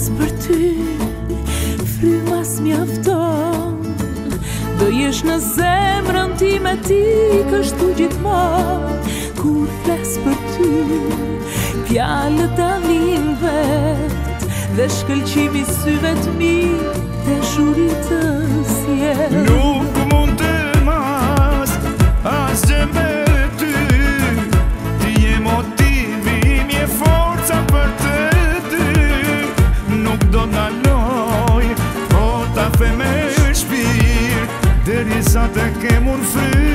për ty, fryma s'mjafton. Do jesh në zemrën time ti kështu gjithmonë. Kur fles për ty, fjalët dalin vet, dhe shkëlqimi syve t'mi të shurit të sjell. Nuk mund të mas asgjë me ty, ti je motivi, je forca për të dy. Nuk do ndaloj, po ta the me shpirt, derisa të kem unë fry.